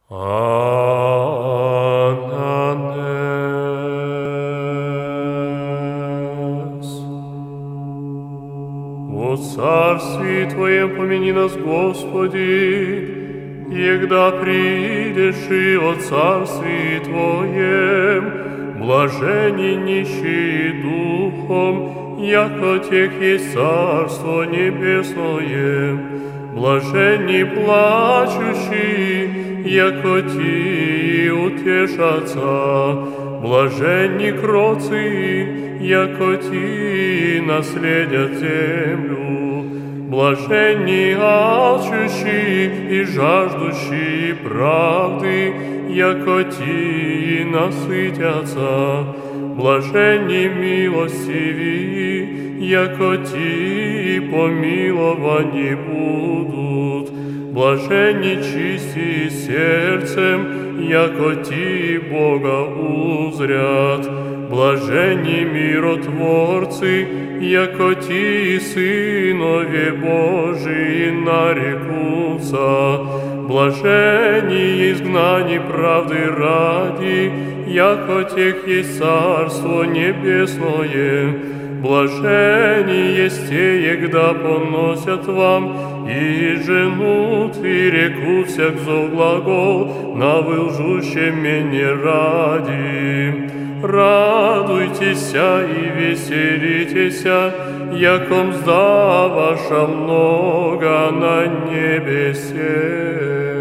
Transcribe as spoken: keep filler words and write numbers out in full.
Ананес. О царствии Твоем помяни нас, Господи, егда придешь и о царствии Твоем, блажени нищие духом, яко тех есть царство небесное, блажени плачущие, яко ти утешатся, блаженни кроцы, яко ти наследят землю, блаженни алчущие и жаждущие правды, яко ти насытятся, блаженни милостивые, яко ти помиловани будут, блаженни чистые сердцем, яко ти Бога узрят, блаженни миротворцы, яко ти сынове Божии нарекутся, блаженни изгнани правды ради, яко тех есть царство небесное, блаженни есть те, егда поносят вам, и женут, и рекут всяк зов глагол, на вылжущем мне ради. Радуйтеся и веселитеся, яко мзда ваша много на небесе.